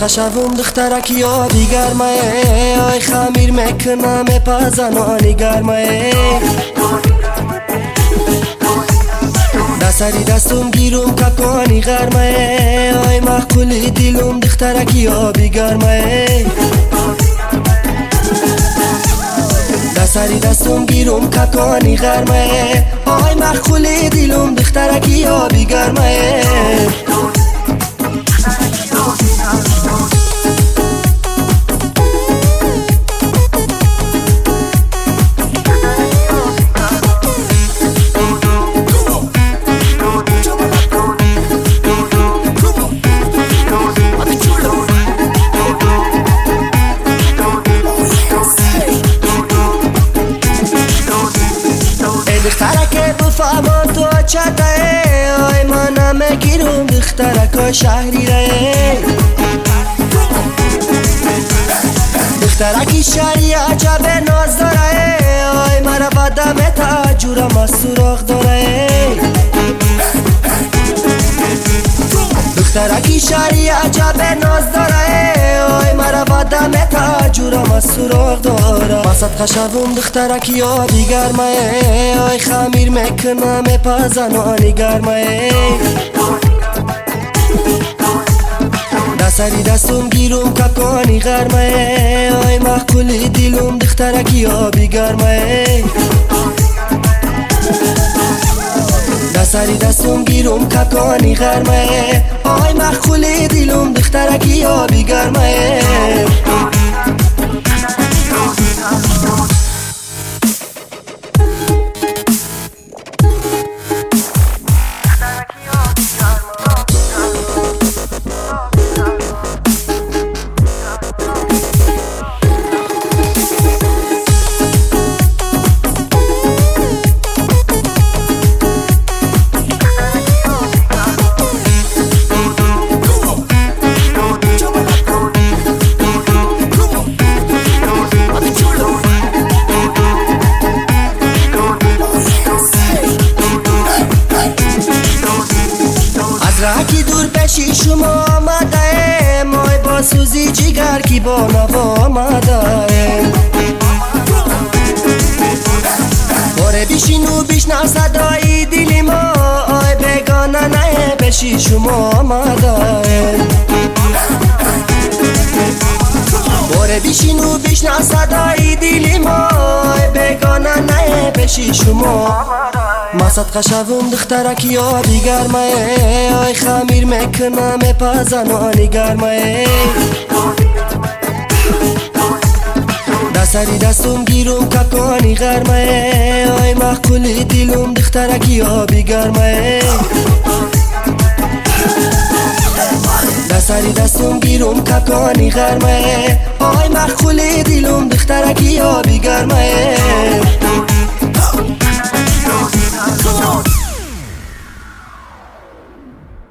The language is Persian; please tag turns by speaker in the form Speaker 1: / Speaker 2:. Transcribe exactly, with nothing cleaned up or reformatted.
Speaker 1: خشبم دخترکی یادی گرمه آی خمیر میکنم پزنانی گرمه دستری دستم گیرم ککانی گرمه آی مخکولی دیلم دخترکی یابی گرمه دستری دستم گیرم ککانی گرمه آی مخکولی دیلم دخترکی یابی گرمه دخترک بفهمان تو چطه آی من نمیگیرم دخترک شهری ره دخترکی شهری عجب ناز داره آی مرا بدم تاجورم از سراغ داره دخترکی شهری عجب ناز داره آی مرا بدم تاجورم از سراغ داره مسد خشبم دخترکی یادی گرمه آی خمیر میکنم پزنانی گرمه دستری دستم گیرم ککانی گرمه آی مخکولی دیلم دخترکی یابی گرمه دستری دستم گیرم ککانی گرمه آی مخکولی دیلم دخترکی یابی گرمه راکی دور بشی شما آمده مای با سوزی جگر کی با نوا آمده باره بیشین و بیشنو صدای دیلی ما آی بگانه نه بشی شما آمده باره بیشین و بیشنو صدای دیلی ما آی بگانه نه بشی شما مسد خشبم دخترکی یادی گرمه آی خمیر میکنم پزنانی گرمه دستری دستم گیرم ککانی گرمه آی مخکولی دیلم دخترکی یابی گرمه دستری دستم گیرم ککانی گرمه آی مخکولی دیلم دخترکی یابی گرمه. Come on.